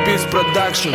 Beats Production.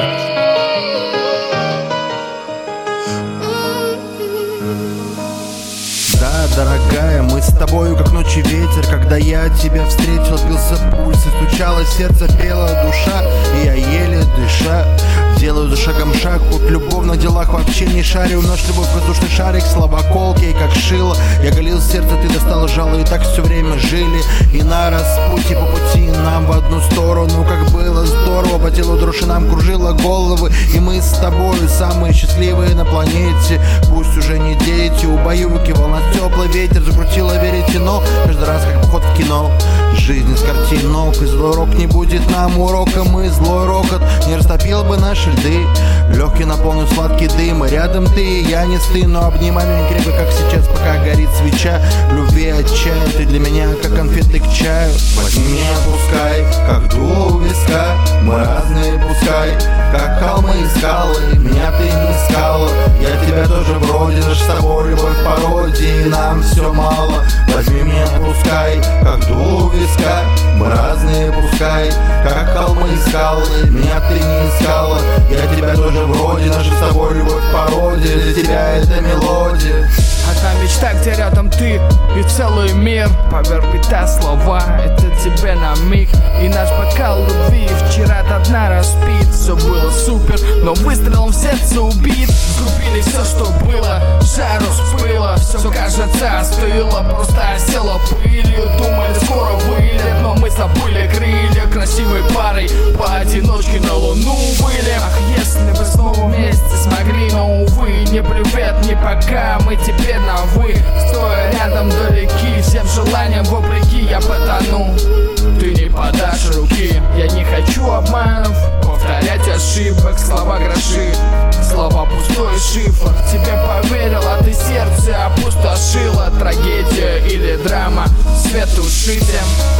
Да, дорогая, мы с тобою как ночи ветер. Когда я тебя встретил, бился пульс и стучало сердце, пела душа. И я еле дыша делаю за шагом шаг. От любовных делах вообще не шарю. Наш любовь воздушный шарик, слова колкие, как шило. Я галил сердце, ты достала жало. И так все время жили. И на распутье по пути нам в одну сторону. Как было здорово, по телу дрожь и нам кружила головы. И мы с тобой самые счастливые на планете. Пусть уже не дети, убаюкивал нас теплый ветер, закрутило веретено. Каждый раз как поход в кино. Жизнь из картинок, и злой рок не будет нам уроком. И злой рокот не растопил бы наши льды. Легкий наполнил сладкий дым, и рядом ты, и я не стыну. Но обнимай меня крепко, как сейчас, пока горит свеча. Любви отчаян, ты для меня, как конфеты к чаю. Возьми меня, пускай, как дуло у виска. Мы разные, пускай, как холмы и скалы. Меня ты не искала, я тебя тоже вроде. Наш с тобой любовь в породе, и нам все мало. Возьми меня, пускай, как дуло у виска. Мы разные, пускай, как холмы и скалы. Меня ты не искала, я тебя тоже вроде. Наша с тобой любовь в породе, для тебя это мелодия. Одна мечта, где рядом ты и целый мир. Поверь, бита слова, это тебе на миг. И наш бокал любви вчера до дна распит. Все было супер, но выстрелом в сердце убит. Сгубили все, что было, жару спыло. Все, кажется, остыло, просто осело пылью. Думали, скоро вылет, но мы забыли крылья. Красивой парой поодиночке на луну вылем. Ах, если бы снова вместе смогли, но увы, не привет, не пока, мы теперь на вы. Стоя рядом далеки, всем желаниям вопреки я потону. Ты не подашь руки, я не хочу обманов, повторять ошибок, слова гроши, слова пустой шифр. Тебе поверил, а ты сердце опустошила. Трагедия или драма, свет тушите.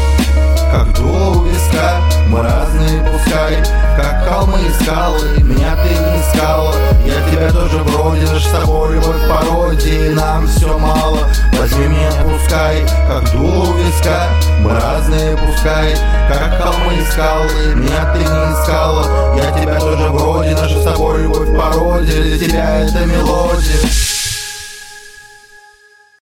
Как дуло у виска, мы разные, пускай, как холмы и скалы. Меня ты не искала, я тебя тоже вроде. Наш с тобой любовь в породе, и нам все мало. Возьми меня, пускай, как дуло у виска. Мы разные, пускай, как холмы и скалы. Меня ты не искала, я тебя тоже вроде. Наша с тобой любовь в породе, для тебя это мелодия.